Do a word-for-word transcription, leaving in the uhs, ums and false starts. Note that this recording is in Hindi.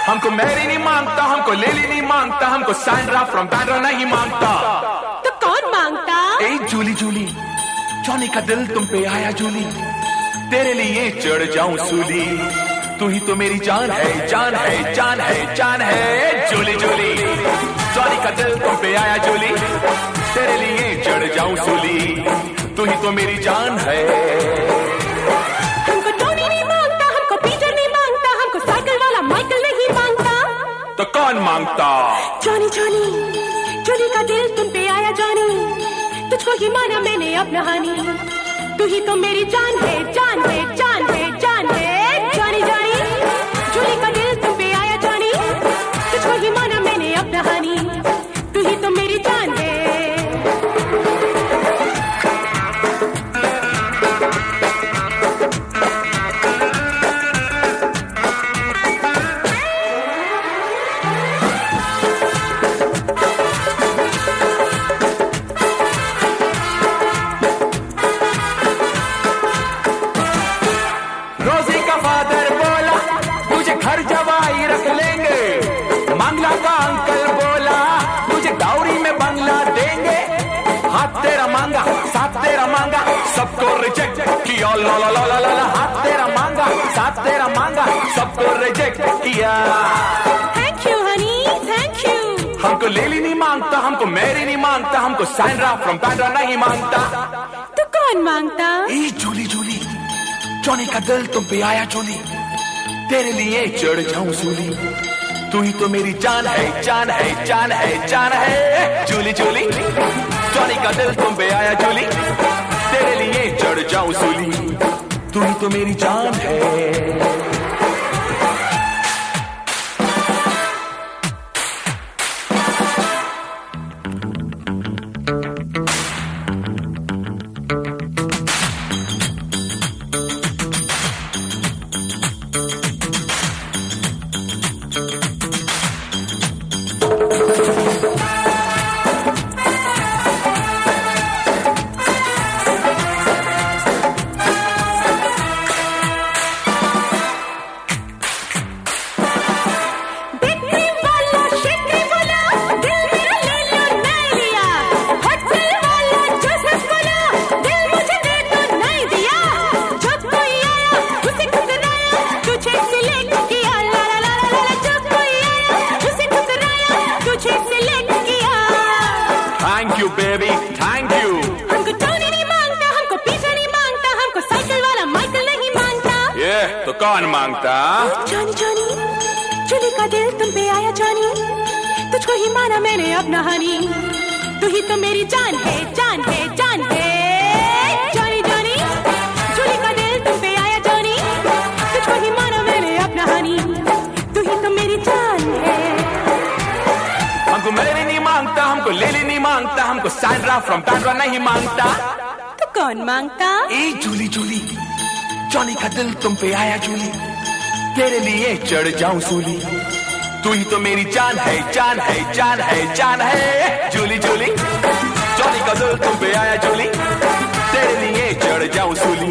हमको मैरी नहीं मांगता, हमको लेली नहीं मांगता, हमको सैंड्रा फ्रॉम बैंड्रा नहीं मांगता। तो कौन मांगता? ए जूली जूली, जॉनी का दिल तुम पे आया जूली, तेरे लिए चढ़ जाऊं सूली। तू ही तो मेरी जान है, जान है, जान है, जान है। जूली जूली, जॉनी का दिल तुम पे आया जूली, तेरे लिए चढ़ जाऊं सूली। तू ही तो मेरी जान है। हमको टोनी नहीं मांगता, हमको पीटर नहीं मांगता, हमको साइकिल वाला माइकल नहीं मांगता। तो कौन मांगता? जॉनी जॉनी, जॉनी का दिल तुम पे आया जॉनी, तुझको ही माना मैंने अपना हानी। तू ही तो मेरी जान है, जान है, जान है, जान है। जॉनी जॉनी, जॉनी का दिल तुम पे आया जॉनी, तुझको ही माना मैंने अपना हानी। तू ही तो मेरी जान है। रोजी का फादर बोला तुझे घर जवाई रख लेंगे, मंगला का अंकल बोला तुझे डाउरी में बंगला देंगे। हाथ तेरा मांगा साथ तेरा मांगा, सबको रिजेक्ट किया। ला ला ला ला ला, हाथ तेरा मांगा साथ तेरा मांगा, सबको रिजेक्ट किया। Thank you honey, thank you. हमको लेली नहीं मांगता, हमको मैरी नहीं मांगता, हमको सैंड्रा फ्रॉम बैंड्रा नहीं मांगता। तो कौन मांगता? ए जूली जूली, जॉनी का दिल तुम पे आया जूली, तेरे लिए चढ़ जाऊं सूली। तू ही तो मेरी जान है, जान है, जान है, जान है। जूली जूली, जॉनी का दिल तुम पे आया जूली, तेरे लिए चढ़ जाऊं सूली। तू ही तो मेरी जान है। Thank you baby, thank you. हमको टोनी नहीं मांगता, हमको पीटर नहीं मांगता, हमको साइकिल वाला माइकल नहीं मांगता। ये तो कौन मांगता? जॉनी जॉनी, जूली का दिल तुम पे आया जॉनी, तुझको ही माना मैंने अपना हानी। तू ही तो मेरी जान है, जान है, जान है। जॉनी जॉनी, जूली का दिल तुम पे आया जॉनी, तुझको ही माना मैंने अपना हानी। तू ही तो मेरी जान है। हमको मैरी नहीं मांगता, हमको लेली नहीं मांगता, हमको सैंड्रा फ्रॉम बैंड्रा नहीं मांगता। तो कौन मांगता? ए जूली जूली, जॉनी का दिल तुम पे आया जूली, तेरे लिए चढ़ जाऊं सूली। तू ही तो मेरी जान है, जान है, जान है, जान है। जूली जूली, जॉनी का दिल तुम पे आया जूली, तेरे लिए चढ़ जाऊं सूली।